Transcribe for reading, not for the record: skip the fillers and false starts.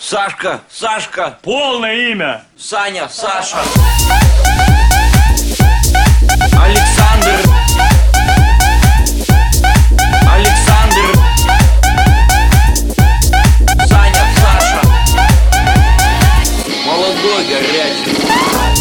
Сашка, Сашка. Полное имя. Саня, Саша. Александр. Александр. Саня, Саша. Молодой, горячий.